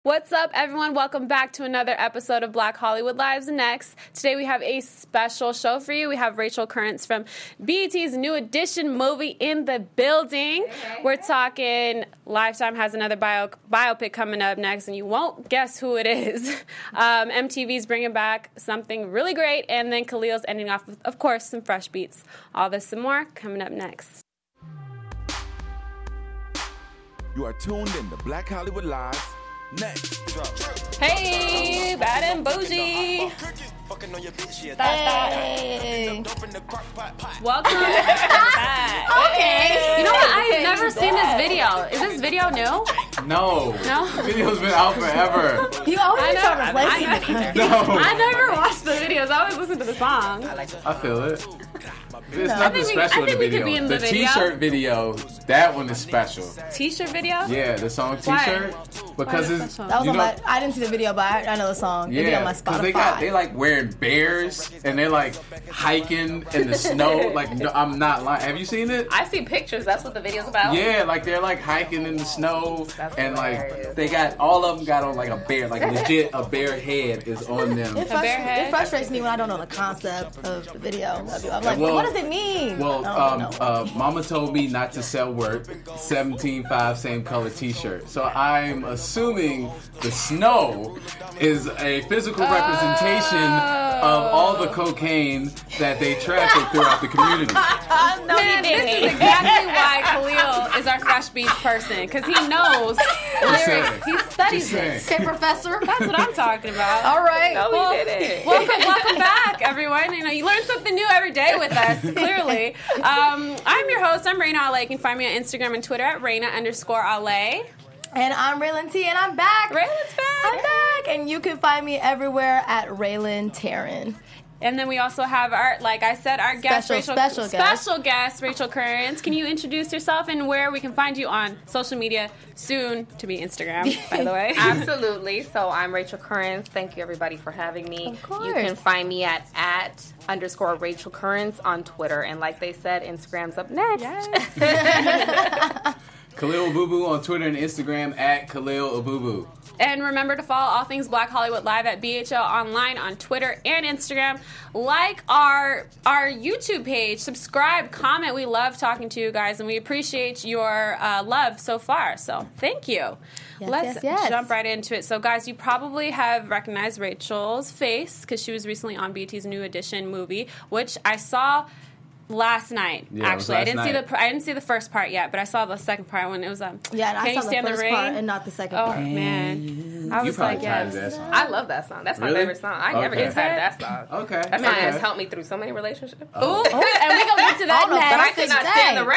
What's up, everyone? Welcome back to another episode of Black Hollywood Lives Next. Today we have a special show for you. We have Rachel Currence from BET's New Edition movie in the building. We're talking Lifetime has another biopic coming up next, and you won't guess who it is. MTV's bringing back something really great, and then Khalil's ending off with, of course, some fresh beats. All this and more coming up next. You are tuned in to Black Hollywood Lives Next. Hey, bad and bougie. Hey. Welcome back. Okay. You know what? I've never seen this video. Is this video new? No. No? The video's been out forever. You always try to replace me. No. I never watched the videos. I always listen to the song. I feel it. It's nothing special I think in we the could be video. in the video. T-shirt video, that one is special. T-shirt video? Yeah, the song Why? T-shirt. Because Why is it it's, special? That was you on know, my. I didn't see the video, but I know the song. It'd be on my Spotify. they like wearing bears and they're like hiking in the snow. Like, no, I'm not lying. Have you seen it? I see pictures. That's what the video's about. Yeah, like they're like hiking in the snow, That's and like hilarious. they got all of them got on like a bear, like legit a bear head is on them. It frustrates me when I don't know the concept of the video. I'm like, Well- what does it mean? Well, No. Mama told me not to sell work. 17.5 same color T-shirt. So I'm assuming the snow is a physical representation of all the cocaine that they traffic throughout the community. Man, this is exactly why Khalil is our Fresh Beats person, because he knows lyrics. saying. He studies Just saying. it. Okay, Professor. That's what I'm talking about. All right. No, Well, we did it. Welcome back, everyone. You know, you learn something new every day with us, clearly. I'm your host. I'm Raina Ale. You can find me on Instagram and Twitter at Raina_Ale. And I'm Raylan T, and I'm back. Raylan's back. I'm back. And you can find me everywhere at Raylan Taryn. And then we also have our, like I said, our guest, Special guest, Rachel Currence. Can you introduce yourself and where we can find you on social media, soon to be Instagram, by the way? Absolutely. So I'm Rachel Currence. Thank you, everybody, for having me. Of course. You can find me at _Rachel Currence on Twitter. And like they said, Instagram's up next. Khalil Abubu on Twitter and Instagram at Khalil Abubu. And remember to follow all things Black Hollywood Live at BHL Online on Twitter and Instagram. Like our YouTube page. Subscribe, comment. We love talking to you guys, and we appreciate your love so far. So thank you. Let's yes. jump right into it. So, guys, you probably have recognized Rachel's face because she was recently on BET's New Edition movie, which I saw last night. Yeah, it was actually, last I didn't night. I didn't see the first part yet, but I saw the second part when it was Yeah, and Can I You saw Stand the the first Rain? part and not the second Oh part. man, I You was probably like, tired yes. of that song. I love that song. That's my Really? favorite song. I never Okay. get tired of that song. Okay. That song has okay. helped me through so many relationships. Ooh, and we gonna get to that Oh, no, next. But I could not stand the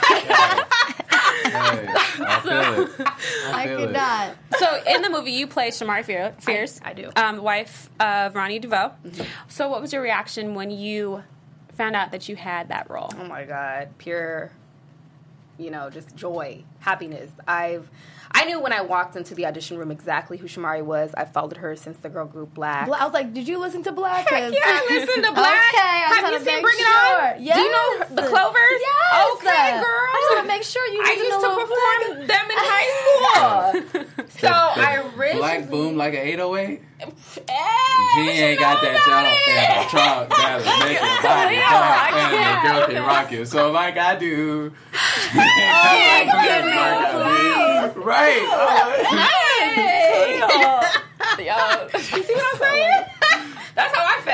rain. Hey, I feel it. I feel could it. not. So in the movie, you play Shamari Fierce. I do. Wife of Ronnie DeVoe. So what was your reaction when you found out that you had that role? Oh my God, pure, just joy, happiness. I knew when I walked into the audition room exactly who Shamari was. I followed her since the girl group Black. I was like, did you listen to Black? Heck yeah, I listen to Black. Okay, I'm Have trying you to seen make Bring It sure. On? Yes. Do you know the Clovers? Yes. Okay, girl. I just want to make sure you I listen used to Lil perform Black. them in high school. So I really Black boom like an 808. Hey, She ain't got that job and a truck that'll make your body pop and the girl can rock it. So like I do. Right. Yo, you see what I'm saying? That's how I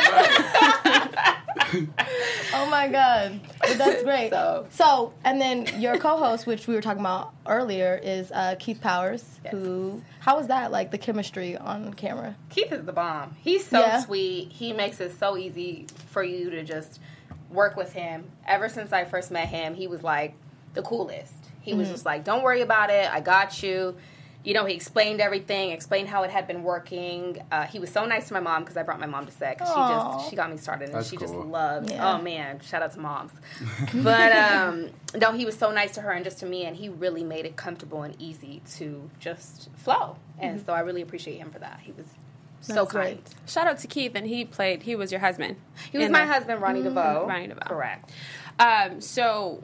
felt. Oh my God. But that's great. So, and then your co-host, which we were talking about earlier, is Keith Powers, who, how was that, like, the chemistry on camera? Keith is the bomb. He's so Yeah. sweet. He makes it so easy for you to just work with him. Ever since I first met him, he was like the coolest. He was just like, don't worry about it. I got you. He explained everything, explained how it had been working. He was so nice to my mom because I brought my mom to set. Aw. She got me started, and That's she cool. just loved. Yeah. Oh man, shout out to moms. But no, he was so nice to her and just to me, and he really made it comfortable and easy to just flow. And so I really appreciate him for that. He was so That's kind. great. Shout out to Keith, and he was your husband. He was my husband, Ronnie DeVoe. Ronnie DeVoe. Correct. So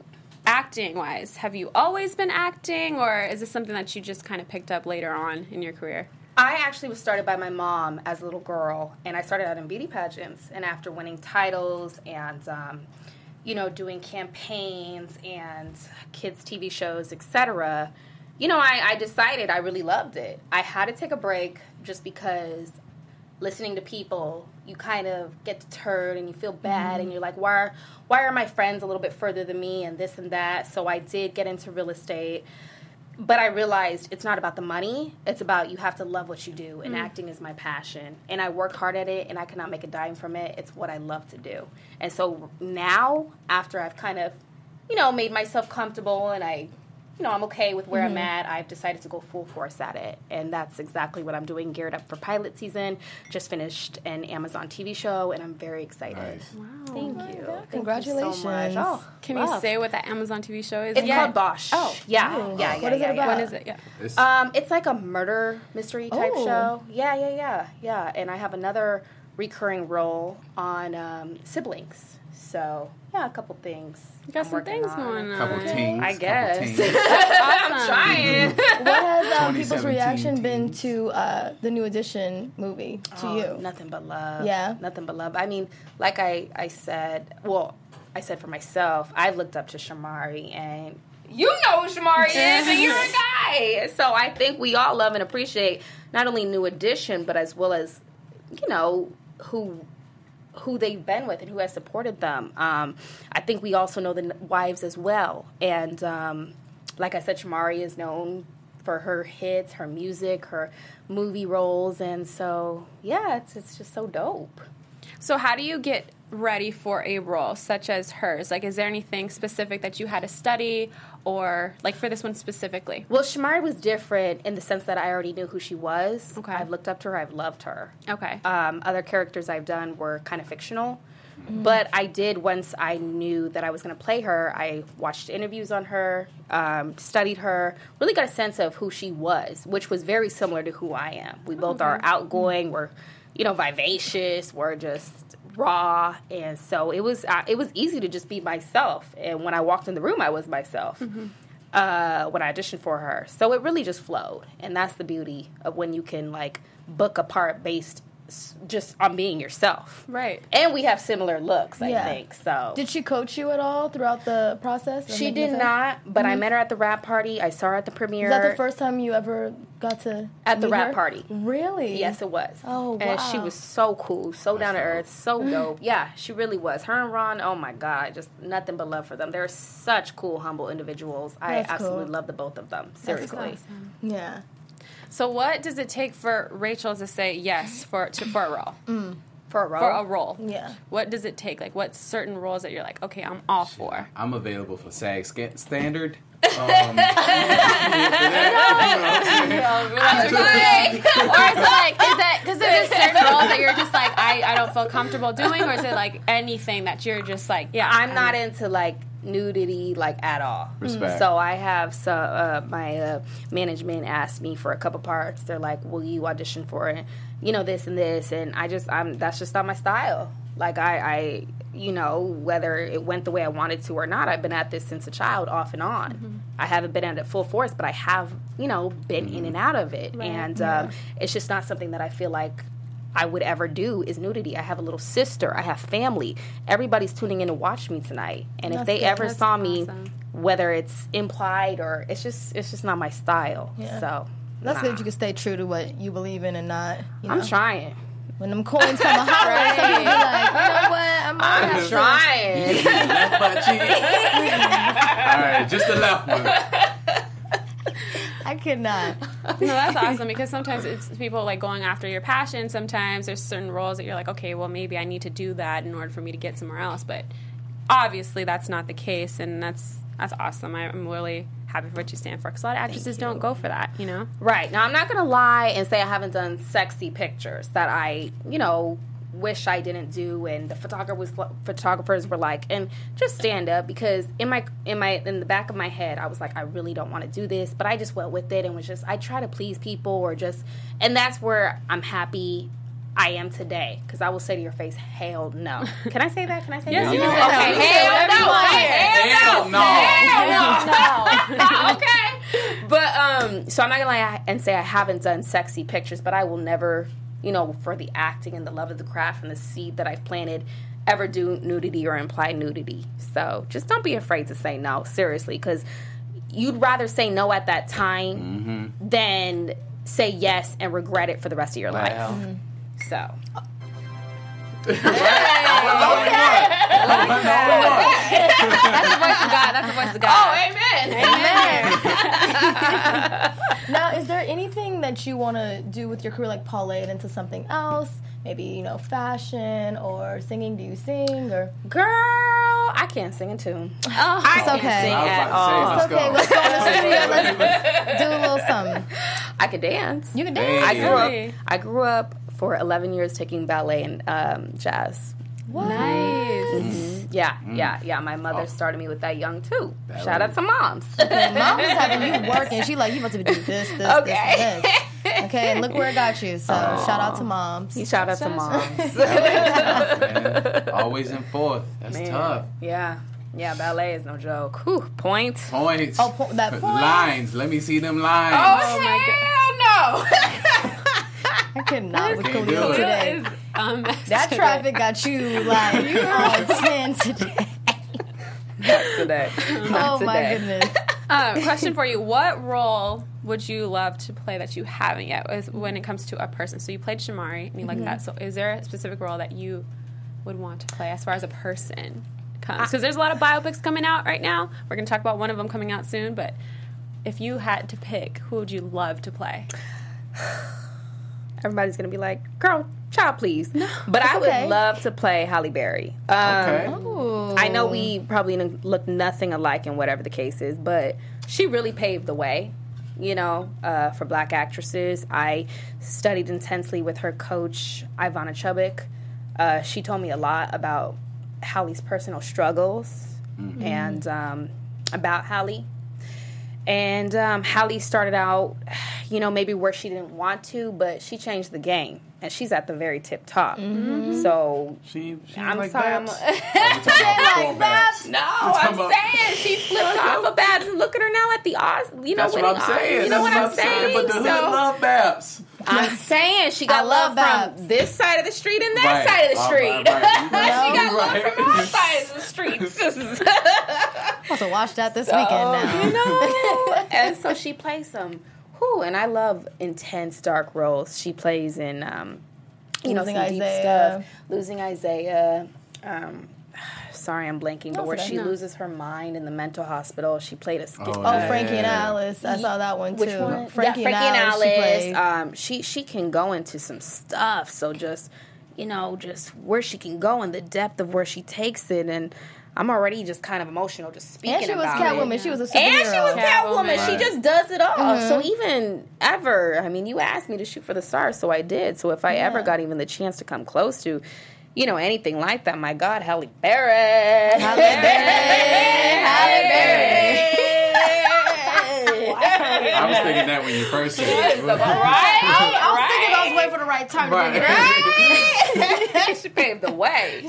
acting wise, have you always been acting, or is this something that you just kind of picked up later on in your career? I actually was started by my mom as a little girl, and I started out in beauty pageants. And after winning titles and, doing campaigns and kids' TV shows, etc., I decided I really loved it. I had to take a break just because listening to people, you kind of get deterred and you feel bad and you're like, why are my friends a little bit further than me and this and that? So I did get into real estate. But I realized it's not about the money. It's about you have to love what you do, and acting is my passion. And I work hard at it, and I cannot make a dime from it. It's what I love to do. And so now, after I've kind of, made myself comfortable and I'm okay with where I'm at, I've decided to go full force at it. And that's exactly what I'm doing, geared up for pilot season. Just finished an Amazon TV show, and I'm very excited. Nice. Wow. Thank you. Thank Congratulations. you so much. Oh, Can you say what the Amazon TV show is? It's called Bosch. Oh. Yeah. What is it about? When is it? Yeah. It's like a murder mystery type show. Yeah. And I have another recurring role on siblings. So, a couple things. You got I'm some things on. going on. Couple teams. I guess. Couple teams. I'm trying. What has people's 2017 reaction been teams. to the New Edition movie to you? Nothing but love. Yeah? Nothing but love. I mean, like I said for myself, I've looked up to Shamari, and you know who Shamari is, and you're a guy. So I think we all love and appreciate not only New Edition, but as well as, who they've been with and who has supported them. I think we also know the wives as well. And like I said, Shamari is known for her hits, her music, her movie roles. And so, it's just so dope. So how do you get ready for a role such as hers? Like, is there anything specific that you had to study, or like for this one specifically? Well, Shamari was different in the sense that I already knew who she was. Okay. I've looked up to her. I've loved her. Okay. Other characters I've done were kind of fictional. But I did, once I knew that I was going to play her, I watched interviews on her, studied her, really got a sense of who she was, which was very similar to who I am. We both are outgoing. We're, vivacious. We're just raw. And so it was easy to just be myself. And when I walked in the room, I was myself when I auditioned for her. So it really just flowed. And that's the beauty of when you can, book a part based just on being yourself. Right. And we have similar looks, I think. So Did she coach you at all throughout the process? she did not, but I met her at the rap party. I saw her at the premiere. Was that the first time you ever got to At the meet rap her? party. Really? Yes, it was. Oh, wow. And she was so cool, so down to earth, so dope. Yeah, she really was. Her and Ron, oh my God, just nothing but love for them. They're such cool, humble individuals. I That's absolutely cool. love the both of them. Seriously. Yeah. So what does it take for Rachel to say yes for a role? For a role? For a role. Yeah. What does it take? Like, what certain roles that you're like, okay, I'm all for? I'm available for SAG standard. Or is it like, is that, because there's just certain roles that you're just like, I don't feel comfortable doing, or is it like anything that you're just like, yeah. I'm not into nudity at all. Respect. So I have my management asked me for a couple parts. They're like, will you audition for it? This and this, and that's just not my style. I whether it went the way I wanted to or not, I've been at this since a child, off and on. Mm-hmm. I haven't been at it full force, but I have, been in and out of it. Right. And it's just not something that I feel like I would ever do is nudity. I have a little sister. I have family. Everybody's tuning in to watch me tonight. And if they ever saw me, whether it's implied or it's just not my style. Yeah. So That's good. You can stay true to what you believe in and not, I'm trying. When them coins come a holler, some people be like, you know what? I'm trying. Left butt cheek. All right, just the left one. I could not. No, that's awesome, because sometimes it's people going after your passion. Sometimes there's certain roles that you're like, okay, well, maybe I need to do that in order for me to get somewhere else. But obviously that's not the case, and that's awesome. I'm really happy for what you stand for, because a lot of actresses don't go for that, Right. Now, I'm not going to lie and say I haven't done sexy pictures that I, wish I didn't do, and the photographers were like, and just stand up, because in the back of my head, I was like, I really don't want to do this, but I just went with it and was just, I try to please people, and that's where I'm happy I am today. Because I will say to your face, hell no. Can I say that? Can I say Yes, that? you can say Okay, hell no. Okay. But, so I'm not going to lie and say I haven't done sexy pictures, but I will never, for the acting and the love of the craft and the seed that I've planted, ever do nudity or imply nudity. So just don't be afraid to say no, seriously, because you'd rather say no at that time than say yes and regret it for the rest of your life. Mm-hmm. So. That's the voice of God. Oh, amen. Now, is there anything that you want to do with your career, like parlay it into something else? Maybe, fashion or singing. Do you sing? Or Girl, I can't sing a tune. Oh, I it's can't okay. sing I was at about all. to it's okay. Let's go in the studio. Let's do a little something. I could dance. You can Hey. dance. I grew up for 11 years taking ballet and jazz. nice. Yeah. My mother started me with that young too. Shout out to moms. And mom was having you working. She like, you about to do this, and this. Okay, and look where it got you. So shout out to moms. Shout out to moms. Man, always in fourth. That's tough. Yeah, ballet is no joke. Whew, points. Points. Oh, that point. Lines. Let me see them lines. Oh my god. I could not with Can't do Khalil it. today. That traffic got you like on 10 today. Today. Oh my goodness. Question for you: what role would you love to play that you haven't yet? When it comes to a person, so you played Shamari and you like that. So, is there a specific role that you would want to play as far as a person comes? Because there's a lot of biopics coming out right now. We're going to talk about one of them coming out soon. But if you had to pick, who would you love to play? Everybody's gonna be like, "Girl, child, please." No, but I okay. would love to play Halle Berry. Okay. Ooh. I know we probably look nothing alike in whatever the case is, but she really paved the way, for black actresses. I studied intensely with her coach, Ivana Chubbuck. She told me a lot about Halle's personal struggles and about Halle. And Halle started out, maybe where she didn't want to, but she changed the game. And she's at the very tip top. So She I'm like sorry. Babs? Babs. No, I'm saying she flipped off of Babs. And look at her now at the Oscars. That's what I'm saying. You know what I'm That's saying? But the hood love Babs. I'm saying she got I love love Babs. from this side of the street and that Right. side of the street. Right. She got love Right. from all sides of the streets. I'm supposed to watch that this weekend now. And so she plays some. And I love intense, dark roles. She plays in, Losing some deep Isaiah. stuff. Losing Isaiah. Sorry, I'm blanking, but where okay. she No. loses her mind in the mental hospital. She played a skit. Oh, Frankie and Alice. I saw that one too. Which one? Frankie and Alice. She can go into some stuff. So just where she can go and the depth of where she takes it, and I'm already just kind of emotional just speaking And she was about Catwoman. it. She was a superhero. And she was Catwoman. Catwoman. She just does it all. So even ever, you asked me to shoot for the stars, so I did. So if I ever got even the chance to come close to, anything like that, my God, Halle Berry. Halle Berry. I was thinking that when you first said it. Right? I was thinking I was waiting for the right time to bring it up. Right. She paved the way.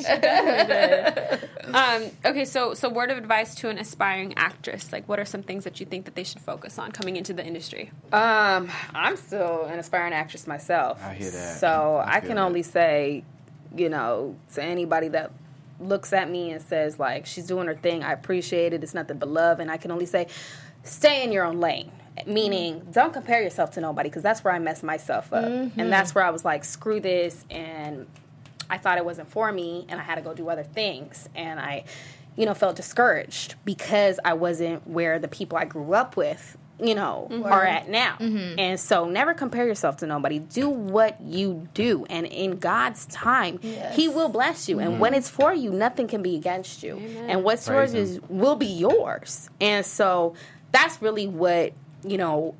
Okay, so word of advice to an aspiring actress. Like, what are some things that you think that they should focus on coming into the industry? I'm still an aspiring actress myself. I hear that. So I I feel can that. only say, to anybody that looks at me and says, like, she's doing her thing, I appreciate it, it's nothing but love, and I can only say, stay in your own lane. Meaning, don't compare yourself to nobody, because that's where I messed myself up. And that's where I was like, screw this, and I thought it wasn't for me, and I had to go do other things. And I, felt discouraged because I wasn't where the people I grew up with, are at now. And so never compare yourself to nobody. Do what you do. And in God's time, He will bless you. And when it's for you, nothing can be against you. And what's yours will be yours. And so that's really what,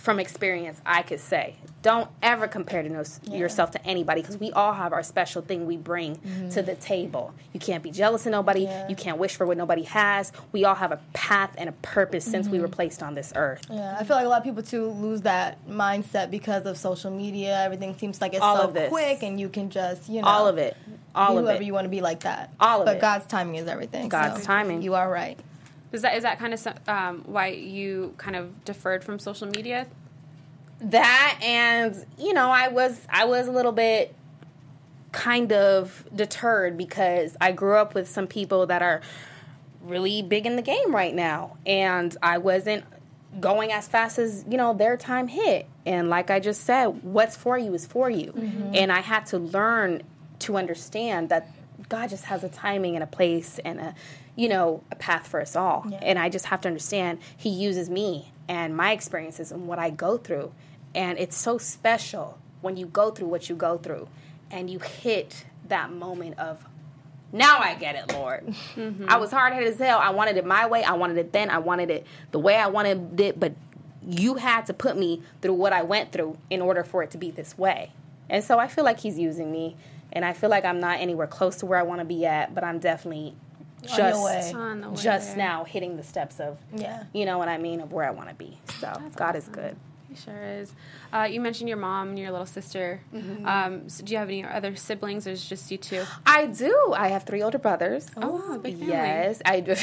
from experience, I could say, don't ever compare yourself to anybody, because we all have our special thing we bring to the table. You can't be jealous of nobody. Yeah. You can't wish for what nobody has. We all have a path and a purpose since we were placed on this earth. Yeah, I feel like a lot of people too lose that mindset because of social media. Everything seems like it's All so of this. quick, and you can just, you know, All of it. All be of whoever it. you want to be like that. All of but it. God's timing is everything. God's timing. You are right. Is that kind of why you kind of deferred from social media? That, and I was a little bit kind of deterred because I grew up with some people that are really big in the game right now, and I wasn't going as fast as their time hit. And like I just said, what's for you is for you. And I had to learn to understand that God just has a timing and a place and a path for us all. Yeah. And I just have to understand He uses me and my experiences and what I go through. And it's so special when you go through what you go through and you hit that moment of, now I get it, Lord. I was hard-headed as hell. I wanted it my way. I wanted it then. I wanted it the way I wanted it. But you had to put me through what I went through in order for it to be this way. And so I feel like He's using me. And I feel like I'm not anywhere close to where I want to be at. But I'm definitely On the way just there. now hitting the steps of, you know what I mean, of where I want to be. So God is good. He sure is. You mentioned your mom and your little sister. So do you have any other siblings, or is it just you two? I do. I have 3 older brothers. Oh, big family. Yes, I do.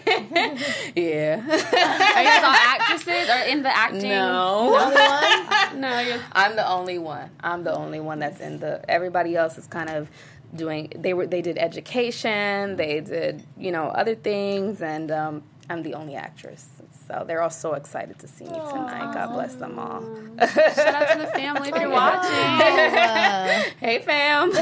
Yeah. Are you guys all actresses or in the acting? No. No, you're... I'm the only one. I'm the only one that's in the. Everybody else is kind of doing. They did education. They did other things, and I'm the only actress. So they're all so excited to see me tonight. God bless them all. Shout out to the family if you're watching. Hey, fam.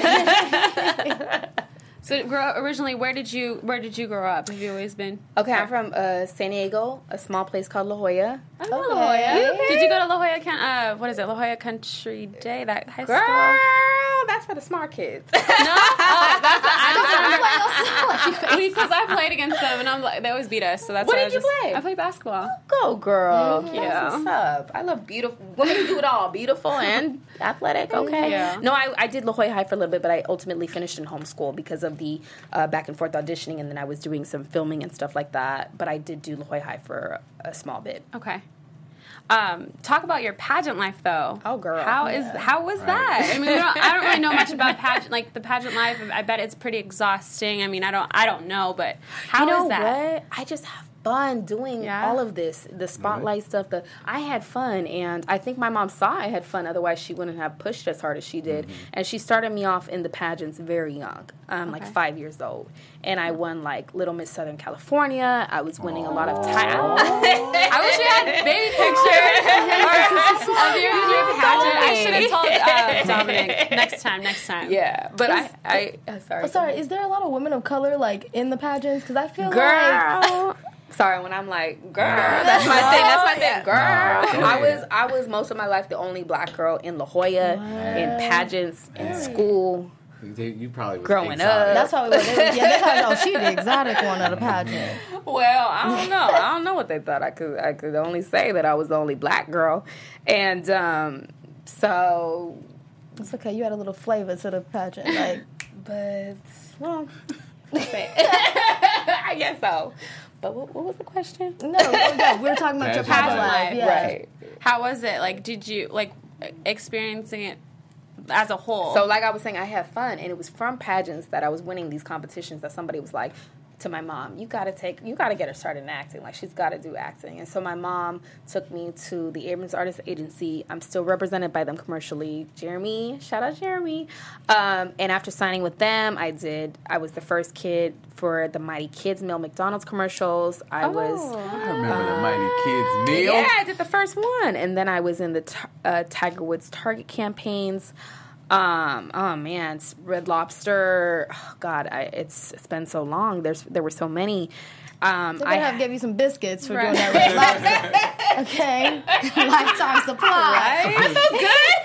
So originally, where did you grow up? Have you always been? Okay, I'm from San Diego, a small place called La Jolla. I know La Jolla. Did you go to La Jolla? What is it? La Jolla Country Day? That high Girl, school? that's for the smart kids. No, that's because I played against them, and I'm like, they always beat us. So that's What why did you play? I played basketball. Go, girl. you. That's what's up. I love beautiful women who do it all. Beautiful and athletic. Okay. Yeah. No, I did La Jolla High for a little bit, but I ultimately finished in homeschool because of the back and forth auditioning, and then I was doing some filming and stuff like that. But I did do La Jolla High for a small bit. Okay. Talk about your pageant life, though. Oh, girl. How was that? I mean, I don't really know much about the pageant life. I bet it's pretty exhausting. I mean, I don't know, but how is that? What? I just have fun doing all of this, the spotlight stuff. I had fun, and I think my mom saw I had fun. Otherwise, she wouldn't have pushed as hard as she did. And she started me off in the pageants very young, like 5 years old. And I won like Little Miss Southern California. I was winning a lot of titles. I wish you had baby pictures of your pageant. I should have told Dominic next time. Yeah, but I sorry. Oh, sorry, is there a lot of women of color like in the pageants? Because I feel like Girl. Sorry, when I'm like, girl, that's my thing. That's my thing, girl. I was most of my life the only black girl in La Jolla, in pageants, in school. You probably was Growing exotic. up. that's how it was. They thought, she the exotic one of the pageant. Well, I don't know. I don't know what they thought. I could only say that I was the only black girl, and so It's okay. You had a little flavor to the pageant, like. but well, I guess so. But what was the question? No, we were talking about your pageant life. Yeah. Right. How was it? Like, did you experiencing it as a whole? So, like I was saying, I had fun, and it was from pageants that I was winning these competitions that somebody was like to my mom, you gotta get her started in acting. Like, she's gotta do acting. And so my mom took me to the Abrams Artist Agency. I'm still represented by them commercially. Jeremy, shout out Jeremy. And after signing with them, I was the first kid for the Mighty Kids meal McDonald's commercials. I remember the Mighty Kids meal. Yeah, I did the first one. And then I was in the Tiger Woods Target campaigns. Oh man, Red Lobster. Oh, God, it's been so long. There were so many. I have give you some biscuits for doing that Red Lobster. Okay, lifetime supply. Right? Are those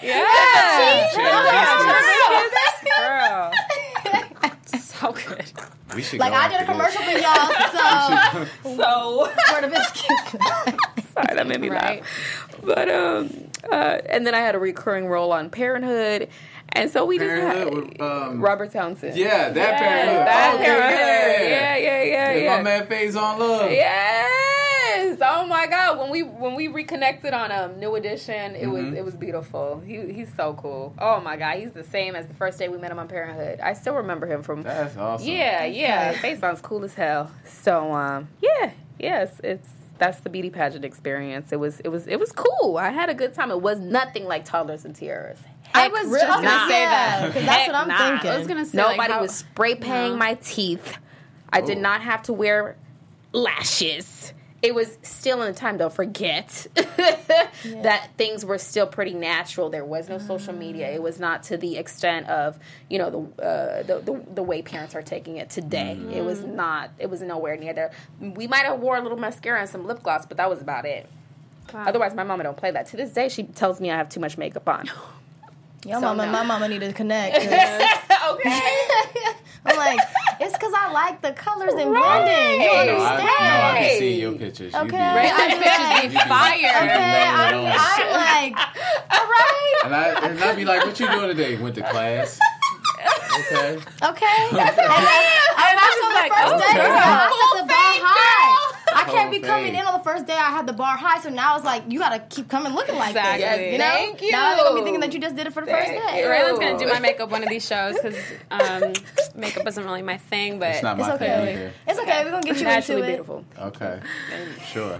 good? Girl. So good. We should Like, go I did a after commercial for y'all, so So for the biscuits. Sorry, that made me laugh. But and then I had a recurring role on Parenthood, and so we Parenthood just had Robert Townsend. Yeah, that Parenthood. That Okay, Parenthood. Yeah. My man Faze on Love. Yes. Oh my God. When we reconnected on New Edition, it was beautiful. He's so cool. Oh my God. He's the same as the first day we met him on Parenthood. I still remember him from. That's awesome. Yeah. Faze sounds cool as hell. So that's the beauty pageant experience. It was cool. I had a good time. It was nothing like Toddlers and Tiaras. I was just going to say that. Because that's what I'm thinking. I was going to say, nobody was spray painting my teeth. I did not have to wear lashes. It was still in the time, don't forget, that things were still pretty natural. There was no social media. It was not to the extent of, the way parents are taking it today. Mm-hmm. It was nowhere near there. We might have wore a little mascara and some lip gloss, but that was about it. Wow. Otherwise, my mama don't play that. To this day, she tells me I have too much makeup on. My mama need to connect. Okay. I'm like, it's because I like the colors and blending. You understand? I can see your pictures. Okay. Your pictures be fire. Okay, I'm like, all right. And I'd be like, what you doing today? Went to class. Okay. And that's on the first day. I set the bar high. I can't be coming in on the first day. I had the bar high, so now it's like you gotta keep coming looking like this. Exactly. You know? Thank you. Now they're gonna be thinking that you just did it for the first day. Raylan's gonna do my makeup one of these shows because makeup isn't really my thing, but It's not my thing either. It's okay. We're gonna get you Naturally into it. beautiful. Okay. Sure.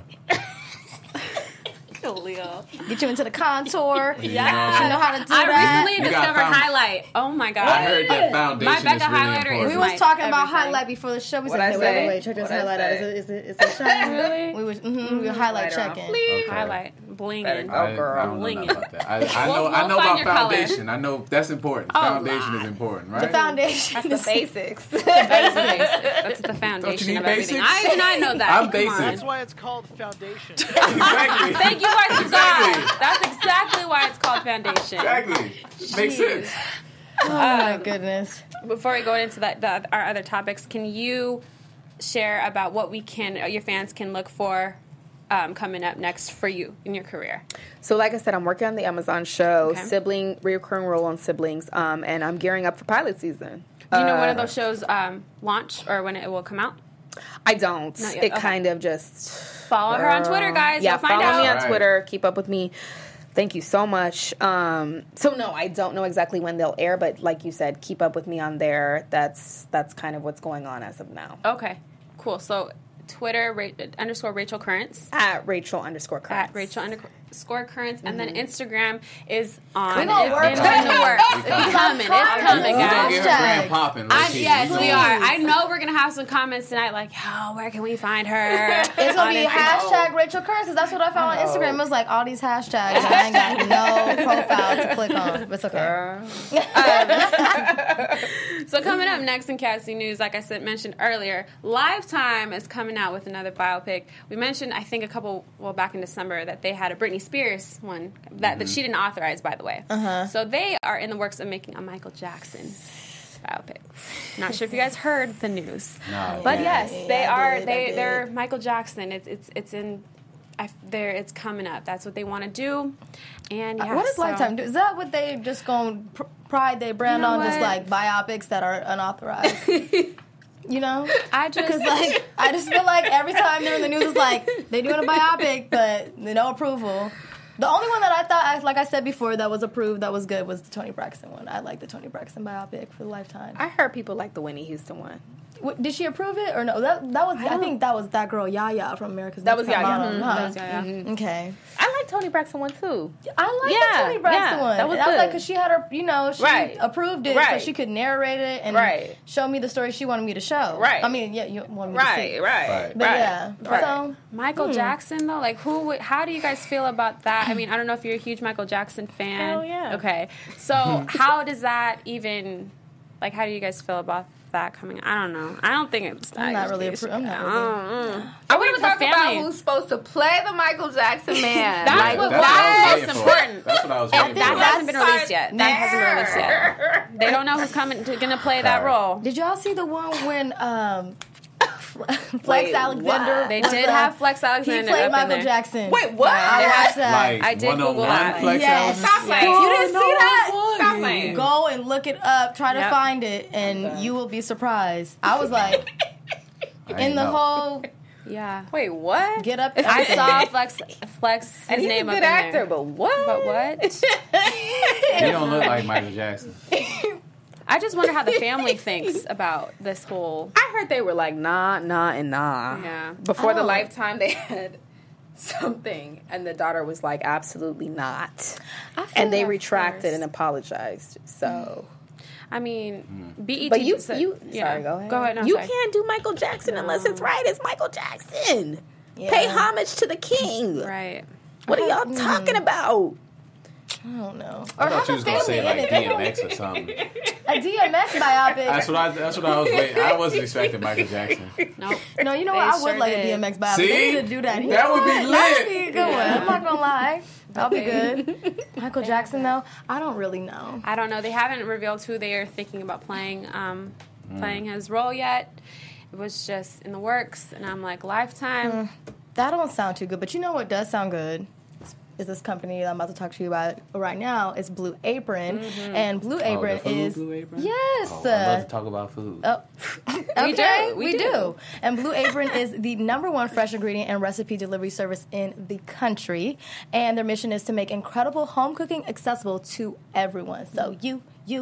Leo. Get you into the contour. Yeah. You know how to do I that. recently discovered highlight. Oh my God. I heard that foundation My Becca is really highlighter important. We is was talking about everything. highlight before the show. We What'd said, I say? wait, check this What'd I highlight out. say? Is it shine? Really? We were highlight Lighter on. checking. Okay. Highlight. Blinging. Better go. I girl. don't know Blinging. nothing about that. I We'll know find about your color. foundation. I know that's important. Oh, Foundation lie. is important, right? The foundation. The basics. Basics. That's the foundation need of everything. basics? I do not know that. I'm Come basic. on. That's why it's called foundation. Exactly. Thank you, guys. Exactly. That's exactly why it's called foundation. Exactly. Makes sense. Oh my goodness. Before we go into our other topics, can you share about what your fans can look for coming up next for you in your career? So like I said, I'm working on the Amazon show, Okay. recurring role on Siblings, and I'm gearing up for pilot season. Do you know when those shows launch or when it will come out? I don't. Not yet. It Okay. kind of just... Follow her on Twitter, guys. Yeah, You'll find follow out. me on Right. Twitter. Keep up with me. Thank you so much. So no, I don't know exactly when they'll air, but like you said, keep up with me on there. That's kind of what's going on as of now. Okay, cool. So Twitter _ Rachel Currents. At Rachel _Currents. At Rachel _ Currents. And then Instagram is on. We gonna It's work in on the it. works. It's coming. It's coming, We're going to guys. get her brand popping. Yes, we are. I know we're going to have some comments tonight like, where can we find her? It's gonna be hashtag Rachel Curtis, because that's what I found on Instagram. It was like all these hashtags, and I ain't got no profile to click on. But it's okay. So coming up next in Cassie News, like I mentioned earlier, Lifetime is coming out with another biopic. We mentioned, I think, back in December, that they had a Britney Spears one that she didn't authorize, by the way. So they are in the works of making a Michael Jackson biopic. Not sure if you guys heard the news, but yes, they are. They're Michael Jackson. It's coming up. That's what they want to do. And What does Lifetime do? Is that what they just going to pride their brand You know on? Just what? like biopics that are unauthorized? You know? I just I just feel like every time they're in the news, it's like they doing a biopic, but no approval. The only one that I thought, like I said before, that was approved, that was good, was the Toni Braxton one. I like the Toni Braxton biopic for Lifetime. I heard people like the Whitney Houston one. Did she approve it or no? That was I think that was that girl Yaya from America's That Next was Top Yaya. Model, huh? That was Yaya. Okay. I like Toni Braxton one too. I like Yeah, the Toni Braxton yeah, one. that was I was like, good. because she had her, she Right. approved it Right. so she could narrate it and Right. show me the story she wanted me to show. Right. I mean, yeah, you wanted me to see. Right. But yeah. Right. So, Michael Jackson, though, like, how do you guys feel about that? I mean, I don't know if you're a huge Michael Jackson fan. Hell yeah. Okay. So how does that even, like, how do you guys feel about that coming? I don't know. I don't think it's. I'm not really. I'm not really. I want it's to a talk about family. who's supposed to play the Michael Jackson man. That's what- That's what I was most waiting important. for. That's what I was waiting That for. hasn't been released yet. That hasn't been released yet. They don't know who's gonna play that role. Did y'all see the one when Flex Wait, Alexander. what? They was did a- have Flex He Alexander. played up in Michael there. Jackson. Wait, what? I watched that. Like I did 101 Google that. Flex Yes. Alexander? Stop playing. You didn't see that? Stop playing. Go and look it up. Try to Yep. find it, and you will be surprised. I was like, I in ain't the know. whole Yeah. Wait, what? get up. I saw Flex his and he's name a up good in actor, there. but what? But what? He don't look like Michael Jackson. I just wonder how the family thinks about this whole. I heard they were like, nah, and nah. Yeah. Before the Oh. Lifetime, they had something, and the daughter was like, absolutely not. I feel And they that retracted first. and apologized. So, I mean, BET. but you, said- sorry, go ahead. Go ahead. No, you sorry. can't do Michael Jackson unless it's right. It's Michael Jackson. Yeah. Pay homage to the king. Right. What are y'all talking about? I don't know. I Or thought have you a was gonna say family like in it. DMX or something. A DMX biopic. That's what I was waiting. I wasn't expecting Michael Jackson. Nope. No, you know They what? I would sure like did. a DMX biopic. See? They need to do that. You That know would be what? lit. That'd be a good one. I'm not gonna lie. That'll be good. Michael Jackson, though, I don't really know. I don't know. They haven't revealed who they are thinking about playing his role yet. It was just in the works, and I'm like, Lifetime. That don't sound too good. But you know what does sound good? Is this company that I'm about to talk to you about right now? It's Blue Apron, and Blue Apron the food is Blue Apron? yes. Oh, I love to talk about food. Oh, okay, We we do. do. And Blue Apron is the #1 fresh ingredient and recipe delivery service in the country. And their mission is to make incredible home cooking accessible to everyone. So you,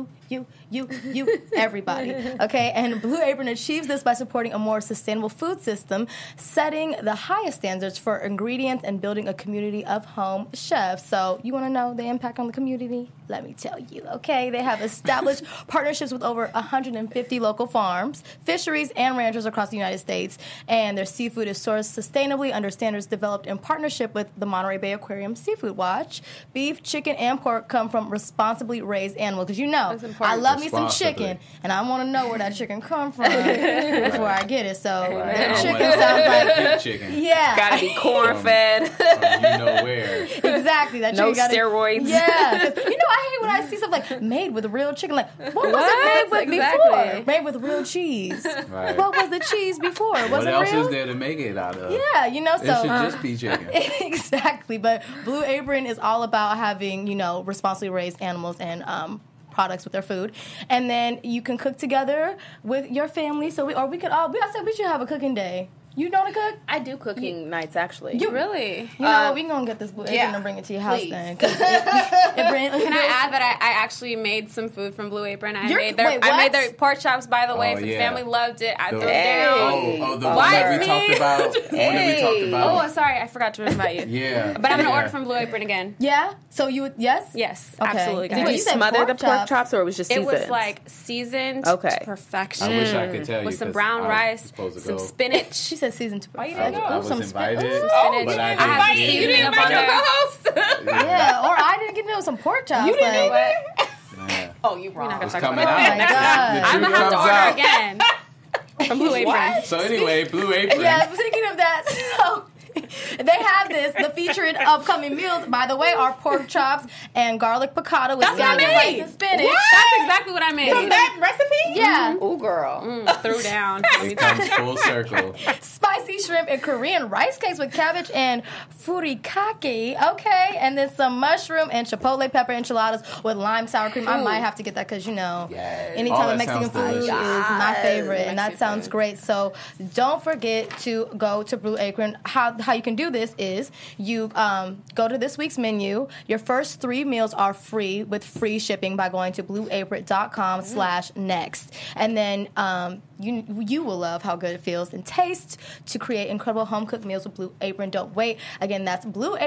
everybody. Okay? And Blue Apron achieves this by supporting a more sustainable food system, setting the highest standards for ingredients, and building a community of home chefs. So you want to know the impact on the community? Let me tell you, okay? They have established partnerships with over 150 local farms, fisheries, and ranchers across the United States. And their seafood is sourced sustainably under standards developed in partnership with the Monterey Bay Aquarium Seafood Watch. Beef, chicken, and pork come from responsibly raised animals. Because you know, That's important. I love me some Responsibly. chicken, and I want to know where that chicken come from before I get it. So I the don't chicken want sounds like, big chicken. yeah. Gotta be corn fed. You know where. Exactly. That No chicken gotta, steroids. Yeah. 'Cause, you know, I hate when I see stuff like made with real chicken. Like, what was it made with Exactly. before? Made with real cheese. Right. What was the cheese before? Was What it else real? is there to make it out of? Yeah, you know, It should so just be chicken. exactly. But Blue Apron is all about having, you know, responsibly raised animals and products with their food, and then you can cook together with your family. So we could all. I said we should have a cooking day. You know to cook? I do cooking nights, actually. You Really? You know what? We gonna get this Blue Apron and bring it to your house please. then. 'Cause Can I add that I actually made some food from Blue Apron? I You're- made their wait, I made what? their pork chops, by the way, Oh, for the yeah. family. Loved it. I threw it Hey. down. Oh, the Why one that we me? talked about. The one that we talked Oh, about. sorry, I forgot to invite you. Yeah. But I'm gonna yeah. order from Blue Apron again. Yeah. So you would yes. Yes, Okay. absolutely. Did guys. Did you you said smother pork the pork chops. chops, or it was just It seasoned? was like seasoned Okay. to perfection. I wish I could tell you. With some 'cause brown I was rice, supposed to some go. spinach. She said season 2. you I, didn't know? I was invited, spinach. but I I had didn't. seasoning up on there. Yeah. Or I didn't get to know some pork chops. You didn't like, know Yeah. Oh, you wrong. gonna It's talk coming about out. Oh my God. The I'm truth gonna have to comes order out. again from Blue Apron. So anyway, Blue Apron. Yeah, speaking of that, so they have this, the featured upcoming meals, by the way, are pork chops and garlic piccata with That's what I salmon, made. rice, and spinach. That's exactly what I made. From that recipe? Yeah. Ooh, girl. Threw down. It comes full circle. Spicy shrimp and Korean rice cakes with cabbage and furikake. Okay. And then some mushroom and chipotle pepper enchiladas with lime sour cream. I might have to get that because, you know, Yes. anytime All of that Mexican sounds food is delicious. my favorite. And that Mexican sounds food. great. So don't forget to go to Blue Apron. How you can do this is you go to this week's menu. Your first 3 meals are free with free shipping by going to blueapron.com/next. And then you will love how good it feels and tastes to create incredible home cooked meals with Blue Apron. Don't wait. Again, that's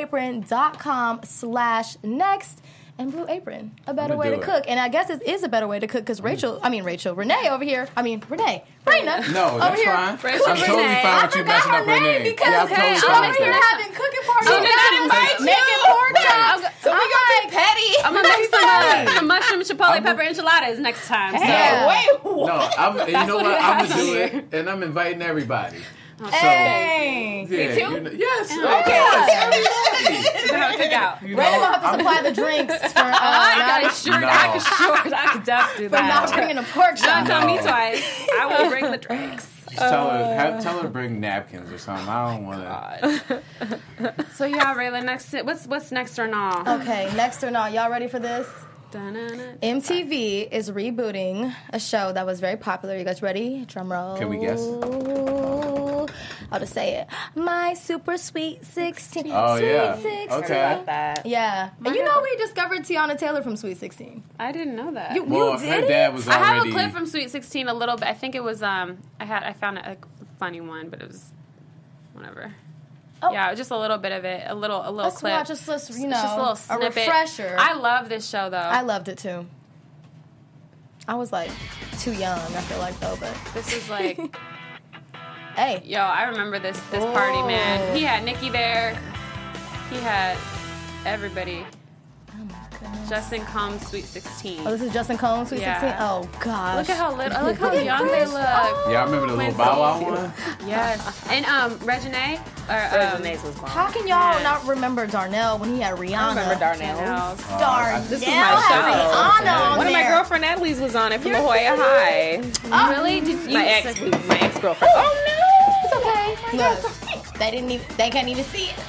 blueapron.com/next. And Blue Apron, a better I'ma way to do it. cook. And I guess it is a better way to cook because Renee over here, Raina. No, that's fine. Rachel I'm totally Renee. fine with you messing her up her name name. because Yeah, I'm totally I'm fine over with here that. having cooking parties. She didn't invite you. Making pork chops. So we gonna be petty. I'm gonna make some mushroom chipotle pepper enchiladas next time. So. Yeah. Wait, what? No, and you know what what? it I'm has gonna do here. it, and I'm inviting everybody. Hey. Yeah, too? you know, yes, of Yeah. course, everybody. We're gonna have a cookout. You Raina know, gonna have to I'm- supply the drinks for I could sure, No. I could definitely do for not that. bringing a pork Don't chop. tell me No. twice. I will bring the drinks. tell her to bring napkins or something. I don't want to. So yeah, Rayla, next what's next or not? Okay, next or not. Y'all ready for this? Dun-dun-dun. MTV is rebooting a show that was very popular. You guys ready? Drum roll. Can we guess? I'll just say it. My Super Sweet 16. Oh, Sweet yeah. 16. Okay. That. Yeah. And you know we discovered Tiana Taylor from Sweet 16. I didn't know that. Well, you did her it? dad was I have already. a clip from Sweet 16 a little bit. I think it was I found a funny one, but it was whatever. Oh. Yeah, just a little bit of it, a little Let's clip. watch just It's just a little a snippet. refresher. I love this show though. I loved it too. I was like too young, I feel like though, but This is like, hey. yo, I remember this party, man. He had Nikki there. He had everybody. Oh my goodness. Justin Combs, Sweet 16. Oh, this is Justin Combs, Sweet Yeah. 16? Oh, gosh. Look at how little. Look how Look at young they Chris. look. Yeah, I remember the little Quincy. Bow Wow one. Yes, and Reginae. Resumes was bomb. How can y'all Yeah. not remember Darnell when he had Rihanna? I remember Darnell. Darnell This was had my show. Rihanna on One of my there. girlfriend Natalie's was on it from La Jolla High. Really? Did you? My ex girlfriend. Oh It's okay. Look, they can't even see it.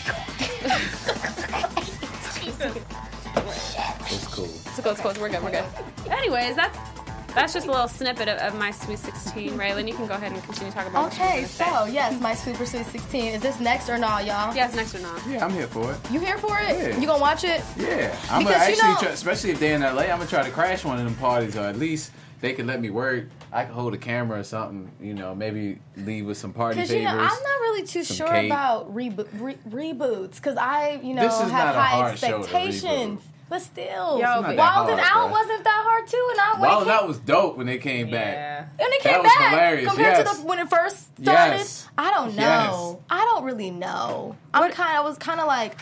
It's cool. It's cool. We're good. Anyways, that's just a little snippet of my Sweet 16. Raylan, you can go ahead and continue talking about what you were Okay, gonna say. so, yes, my Super Sweet 16. Is this next or not, y'all? Yes, next or not? Yeah, I'm here for it. You here for it? Yeah. You gonna watch it? Yeah, I'm gonna Because, you actually know- try, especially if they're in LA, I'm gonna try to crash one of them parties, or at least they can let me work. I can hold a camera or something, you know, maybe leave with some party Because, favors. you know, I'm not really too some sure cake. about reboots. Because I, This is have not a high hard show to expectations. But still, Yo, It's not that Wild and hard, Out bruh. wasn't that hard, too. And I when Wow, it that came, was dope when they came back. Yeah. when it that came was back hilarious, compared yes. to when it first started. Yes. I don't know. Yes. I don't really know. I was kind of like,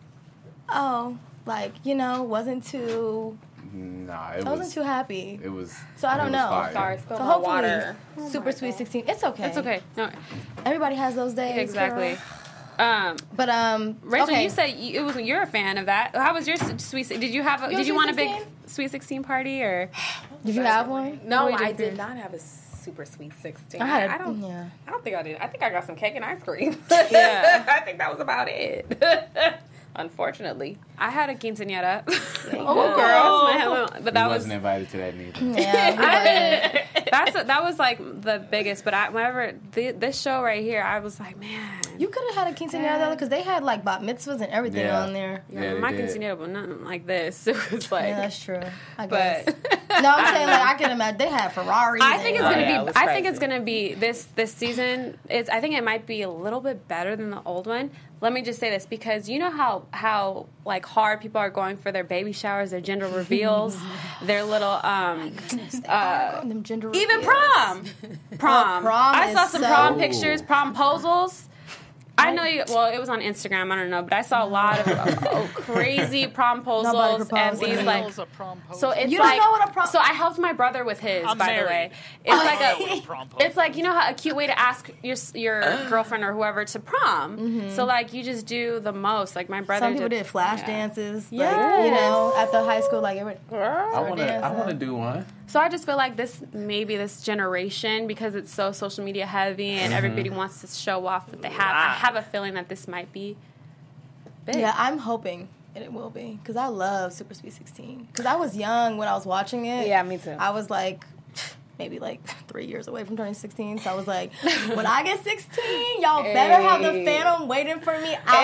oh, like, wasn't too. Nah, I wasn't too happy. It was. So I don't it was know. fire. Sorry, spilled So my hopefully, water. Super Sweet 16. It's okay. It's okay. No, Everybody has those days. exactly. girl. But But Rachel, okay. you said you're a fan of that. How was your Sweet? Did you have? Your Did you Sweet want a big 16? Sweet 16 party or? Did you have one? No, What I you did do? not have a super sweet 16. I had. I don't think I did. I think I got some cake and ice cream. Yeah. I think that was about it. Unfortunately. I had a quinceañera. Oh, girl, but I that was. wasn't invited to that neither. Yeah. That was like the biggest. But whenever this show right here, I was like, man. You could have had a quinceañera though, because they had like bat mitzvahs and everything Yeah. on there. Yeah, they my did. quinceañera, but nothing like this. It was like. Yeah, that's true. I guess. But No, I'm saying like I can imagine they had Ferraris. I think it's and- gonna yeah, it be. was I think crazy. it's gonna be this season. I think it might be a little bit better than the old one. Let me just say this because you know how like hard people are going for their baby showers, their gender reveals, their little Goodness, they are going them gender even reveals. prom. prom I saw is some so- prom pictures, promposals. I know you. Well, it was on Instagram. I don't know, but I saw a lot of crazy promposals Nobody and proposed. these What the like. hell is a promposal? So it's You don't like, know what a prom- So I helped my brother with his. I'm by the married. way, it's like I know what a. a promposal It's like, you know how a cute way to ask your girlfriend or whoever to prom. So like you just do the most. Like my brother. Some people just- did flash yeah. dances. Like, Yes. at the high school, like every. I want to. dance, I want to do one. So I just feel like this generation, because it's so social media heavy and everybody wants to show off what they have. I have a feeling that this might be big. Yeah, I'm hoping it will be because I love Super Sweet 16. Because I was young when I was watching it. Yeah, me too. I was like, maybe like 3 years away from turning 16. So I was like, when I get 16, y'all better have the Phantom waiting for me outside.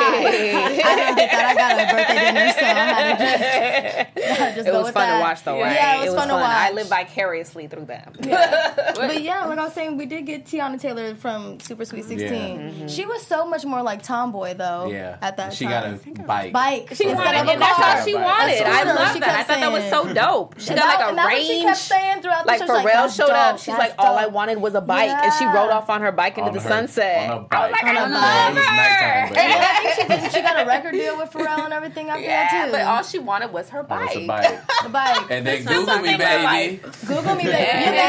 I didn't get that. I got a birthday dinner, so I had to just It go was with fun that. to watch, though, right? Yeah, it was fun to watch. I live vicariously through them. But yeah, like I was saying, we did get Tiana Taylor from Super Sweet 16. Yeah. She was so much more like tomboy though. Yeah. At that she time. got a bike. bike. She instead wanted, of a and that's car. all she Right. wanted. I That's what love she that. I kept thought that was saying. so dope. She got And like a that's what she kept range. saying throughout the Like show. She's Pharrell that's showed up. dope. She's That's like, all I dope. wanted was a bike, and she Yeah. rode off on her bike into On the her- sunset. on a I was like, bike. I On a love bike. It was nighttime, her. but And I think she got a record deal with Pharrell and everything after Yeah, that too. but all she wanted was her it was a bike. bike. the bike. And then not Google me, something but baby. Google me, baby. You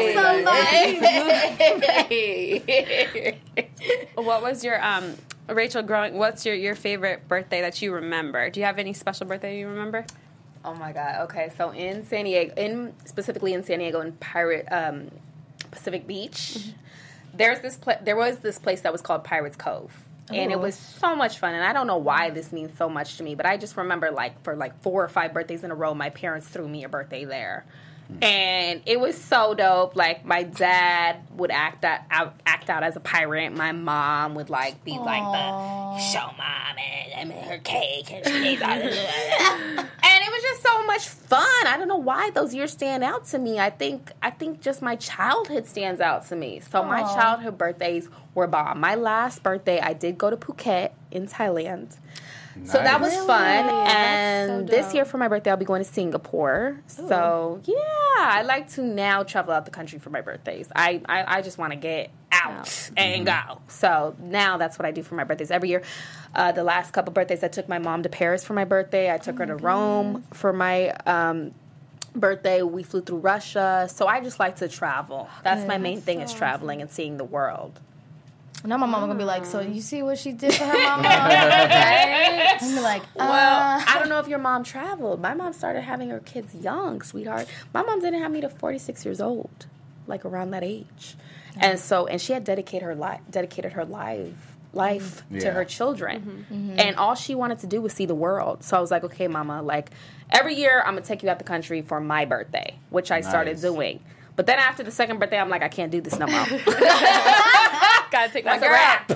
better ask somebody. What was your Rachel what's your favorite birthday that you remember? Do you have any special birthday you remember? Oh my God. Okay, so in San Diego, specifically in San Diego, in Pacific Beach. There was this place that was called Pirates Cove. And it was so much fun. And I don't know why this means so much to me, but I just remember, like, for, like, 4 or 5 birthdays in a row, my parents threw me a birthday there. And it was so dope. Like, my dad would act out as a pirate. My mom would, like, be like the show mom and her cake. And she needs and it was just so much fun. I don't know why those years stand out to me. I think just my childhood stands out to me. So my childhood birthdays were bomb. My last birthday, I did go to Phuket in Thailand. Nice. So that was fun. And so this dope. year for my birthday, I'll be going to Singapore. So, yeah, I like to now travel out the country for my birthdays. I just want to get out and go. So now that's what I do for my birthdays every year. The last couple birthdays, I took my mom to Paris for my birthday. I took her to Rome for my birthday. We flew through Russia. So I just like to travel. That's my main thing is traveling and seeing the world. Now my mama gonna be like, so you see what she did for her mama? I'm gonna be like, Well, I don't know if your mom traveled. My mom started having her kids young, sweetheart. My mom didn't have me to 46 years old, like around that age. And she had dedicated her life to her children. And all she wanted to do was see the world. So I was like, okay, mama, like every year I'm gonna take you out the country for my birthday, which I started doing. But then after the second birthday, I'm like, I can't do this no more. Gotta take my That's a wrap.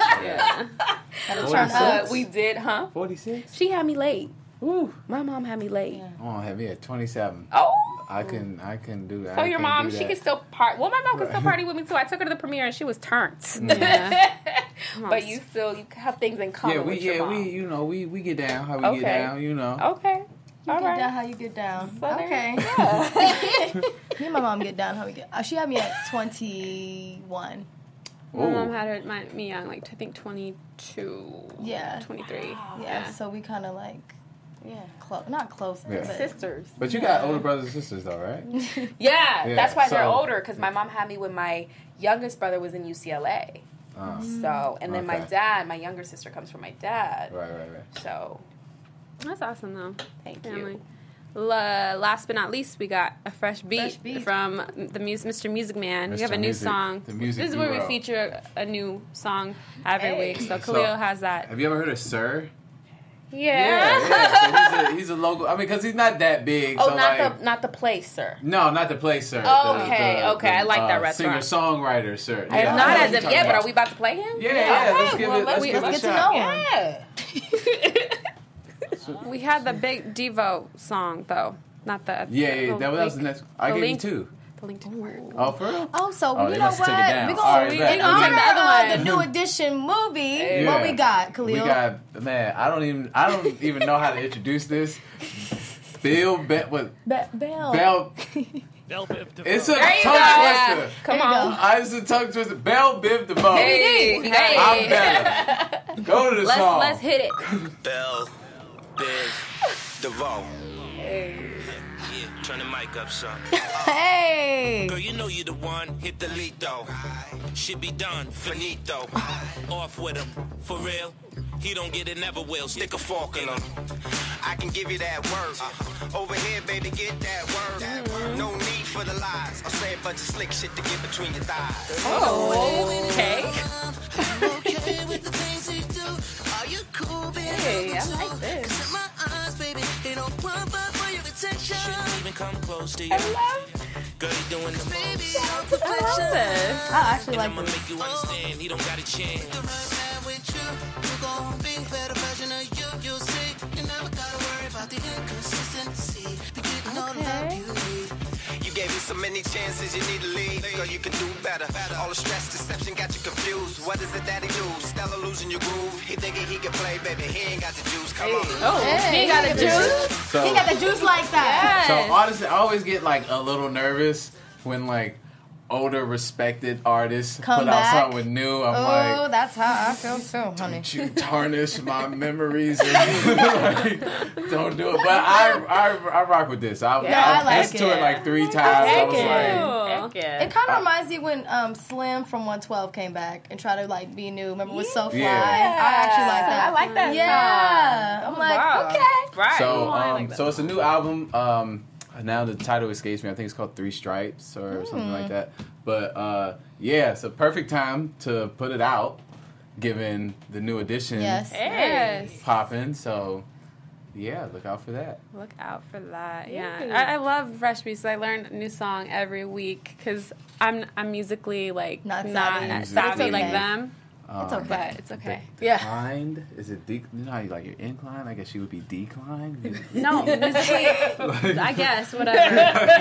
Yeah. We did, 46? She had me late. Ooh. My mom had me late. Oh, have me at 27. Oh. I can do that. So your mom, she could still party. Well, my mom could still party with me too. I took her to the premiere and she was turned. But you have things in common with your mom. We get down how we get down, Okay. you All get right. down how you get down. So there Okay. you go. Me and my mom get down how we get. She had me at 21. My mom had me young, like I think 22. Yeah. 23. Yeah. So we kind of like, not close, Yeah. but Sisters. But you got older brothers and sisters though, right? Yeah, that's why they're so- older, because my mom had me when my youngest brother was in UCLA. So, and then my Okay. dad, my younger sister comes from my dad. Right. So, That's awesome, though. thank Family. you. Last but not least, we got a fresh beat, Fresh beat. from Mr. Music Man. We Mr. have a new Music- song. the music This is where we guru. feature a new song every Hey. week. So Khalil has that. Have you ever heard of Sir? Yeah. So he's a local. I mean, because he's not that big. Oh, so not the place, sir. No, not the place, Sir. Okay, I like that restaurant. Singer-songwriter, Sir. I have not as of yet, but are we about to play him? Yeah, let's give well, it. Let's let's give it a get to shot. know him. Yeah. We had the big Devo song, though. Not the. Yeah. That was the next. I gave you 2. The link didn't work. Oh, for real? Oh, so Oh, you they know must what? have took it down. We're All right, gonna we bet. gonna take the other one. the new edition movie. Yeah. What we got, Khalil? We got, man, I don't even know how to introduce this. Bell. Bell. Bell Biv DeVoe. It's a There you tongue go. twister. Come There you on. It's a tongue twister. Bell Biv DeVoe. Hey, I'm better. Go to the song. Let's hit it. Bell, Biv, DeVoe. Turn the mic up, son. Hey. Girl, you know you the one. Hit the lead, though. Should be done. Finito. Off with him. For real. He don't get it, never will. Stick a fork in him. I can give you that word. Over here, baby, get that word. No need for the lies. I'll say a bunch of slick shit to get between your thighs. Okay. Okay with the things he do. Are you cool, baby? Hey, I like this. Cause in my eyes, baby, they don't pump up for your attention. Shouldn't even come close to you. Girl, you doing the Baby, most. you're I love perfection. this. I actually And like I'ma this. make you understand. He don't got a The chance. right man with you, you gon' be better version of you. You'll see. You never gotta worry about the inconsistency. Be getting all the love you need. You gave me so many chances, you need to leave. Girl, you can do better. All the stress, deception got you confused. What is it that he do? Stella losing your groove. He thinking he can play, baby. He ain't got the juice. Come on. Oh, Hey, he got a juice. So, He got the juice like that. so honestly, I always get like a little nervous when like older, respected artists Come put back. out something new. I'm Oh, like, that's how I feel too, honey. you tarnish my memories. And, like, don't do it. But I rock with this. I like listened to it it. like 3 times. I was like, Heck yeah. It kind of reminds me when Slim from 112 came back and tried to like be new. Remember with So Fly? Yeah. I actually like that. I like that Yeah, song. I'm like, Wow. okay. Right. so I like that. so it's a new album. now the title escapes me. I think it's called Three Stripes or something like that. But yeah, it's a perfect time to put it out, given the new edition popping. So yeah, look out for that. Look out for that. Yeah, I love Fresh Beats. I learn a new song every week because I'm musically like not savvy like them. It's okay. But it's okay. Declined? Is it you know how you like your incline? I guess you would be declined. No, musically, I guess whatever.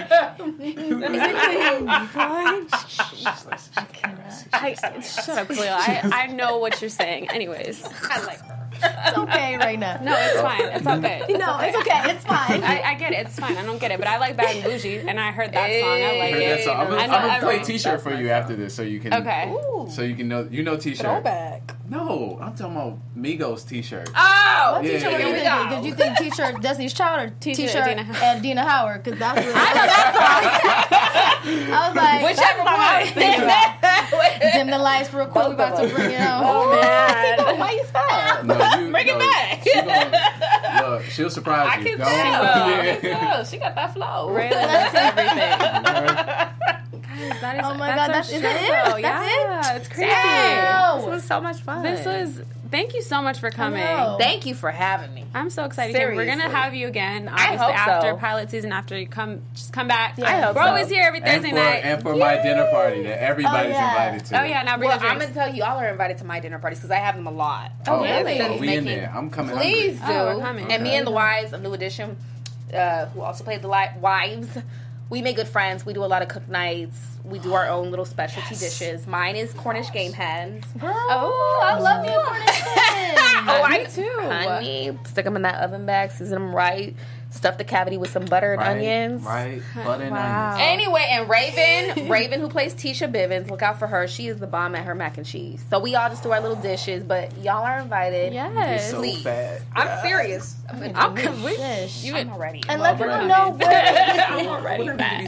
Shut up, Khalil. I know what you're saying. Anyways, I like her. It's okay right now. No, it's fine. It's okay. It's okay. It's fine. I get it. It's fine. I don't get it. But I like Bad and Bougie, and I heard that song. I like it. That song. I'm gonna play T-shirt for you after this, so you can. Okay. So you can know. You know T-shirt. Throwback. No, I'm talking about Migos T-shirt. Oh! What T-shirt were you thinking? Did you think T-shirt Destiny's Child or T-shirt Dina Dina Howard? Because that's what I know that song. I was like, whichever one. Dim the lights real quick. We about to bring it on. Oh man. Why you stop? Bring it back. Look, she'll surprise I you. can Go tell. on. I can tell. She got that flow. Raylan knows everything. Guys, that is, Oh my God, that's is our that show. it? That's Yeah, it's crazy. This was so much fun. Thank you so much for coming. know. Thank you for having me. I'm so excited. We're Seriously. gonna have you again. I Obviously, hope after so. pilot season, after you come, just come back. I hope We're so. always here every Thursday night. And for my dinner party that everybody's invited to. Oh yeah, now bring Well, the I'm drinks. gonna tell you, y'all are invited to my dinner parties because I have them a lot. Oh, really? Oh, we in there. I'm coming. Please do. hungry. Oh, we're coming. And me and the wives of New Edition, who also played the wives, we make good friends. We do a lot of cook nights. We do our own little specialty dishes. Mine is Cornish game hens. Oh, I love me a Cornish hen. Oh, I do. Honey, stick them in that oven bag, season them right, stuff the cavity with some butter and onions. Right, butter and Wow. onions. Anyway, and Raven, who plays Tisha Bivens, look out for her. She is the bomb at her mac and cheese. So we all just do our little dishes, but y'all are invited. Yes. So Please. fat. I'm serious. I'm convinced. I'm already. And let people know where. I'm already back.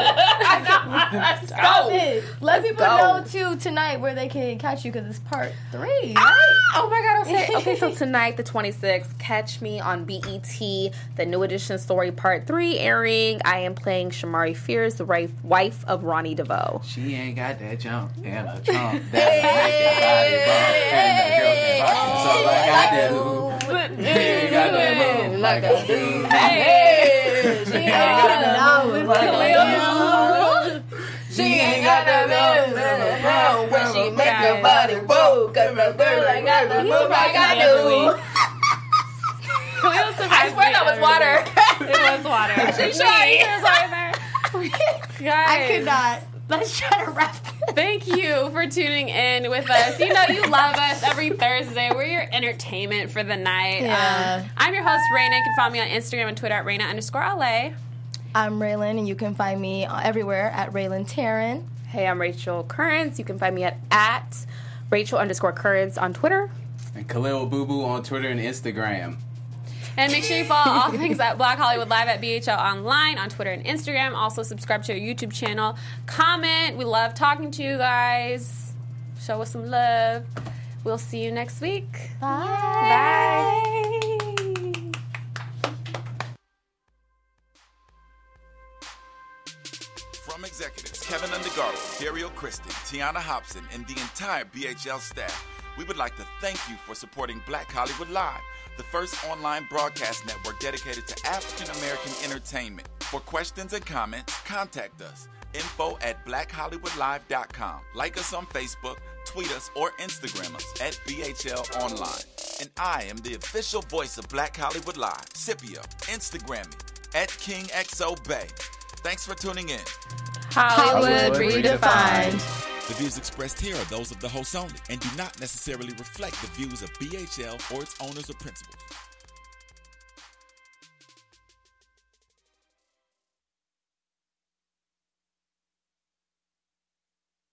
Stop it. Let people go. know too tonight where they can catch you because it's part 3. Right? Oh my God! Okay, so tonight, the 26th, catch me on BET, the New Edition Story Part 3 airing. I am playing Shamari Fierce, the wife of Ronnie DeVoe. She ain't got that jump and a trump that make your body bump. That's all I got to do. She ain't got that move like I do. She ain't got that move like I do. She ain't got that move when she make your body move. Cause a girl ain't got the move like I do. I swear that was water. It was water. Guys, I could not. Let's try to wrap this. thank you for tuning in with us. You know you love us every Thursday. We're your entertainment for the night. Yeah. I'm your host, Raina. You can follow me on Instagram and Twitter at Raina_LA. I'm Raylan, and you can find me everywhere at Raylan Taryn. Hey, I'm Rachel Currents. You can find me at Rachel_Currents on Twitter. And Khalil Boo Boo on Twitter and Instagram. And make sure you follow all things at Black Hollywood Live at BHL Online on Twitter and Instagram. Also, subscribe to our YouTube channel. Comment. We love talking to you guys. Show us some love. We'll see you next week. Bye. From executives Kevin Undergaro, Dario Kristen, Tiana Hobson, and the entire BHL staff, we would like to thank you for supporting Black Hollywood Live, the first online broadcast network dedicated to African American entertainment. For questions and comments, contact us. info@blackhollywoodlive.com. Like us on Facebook, tweet us, or Instagram us at BHL Online. And I am the official voice of Black Hollywood Live, Scipio. Instagram me at KingXOBay. Thanks for tuning in. Hollywood Redefined. The views expressed here are those of the host only and do not necessarily reflect the views of BHL or its owners or principals.